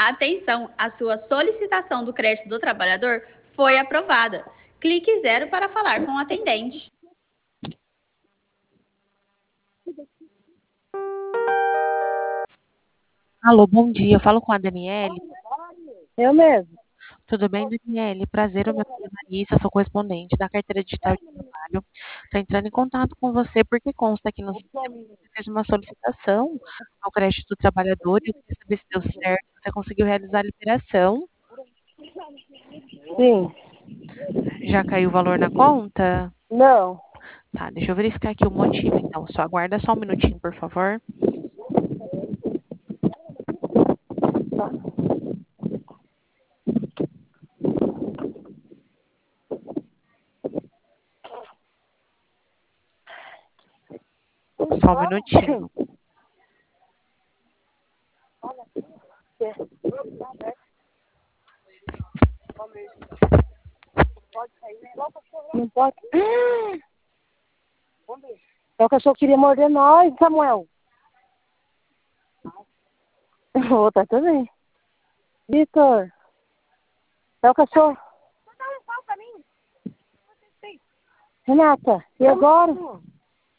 Atenção, a sua solicitação do crédito do trabalhador foi aprovada. Clique 0 para falar com o atendente. Alô, bom dia. Eu falo com a Daniele. Eu mesmo. Tudo bem, Daniele? Prazer, o meu nome é Larissa, sou correspondente da Carteira Digital de Trabalho. Estou entrando em contato com você porque consta aqui no sistema que você fez uma solicitação ao crédito do trabalhador e eu queria saber se deu certo, se você conseguiu realizar a liberação. Sim. Já caiu o valor na conta? Não. Tá, deixa eu verificar aqui o motivo, então. Só aguarda só um minutinho, por favor. Só um minutinho. Não pode. É o cachorro queria morder nós, Samuel. Outra também. Vitor. É o cachorro. Renata, e agora?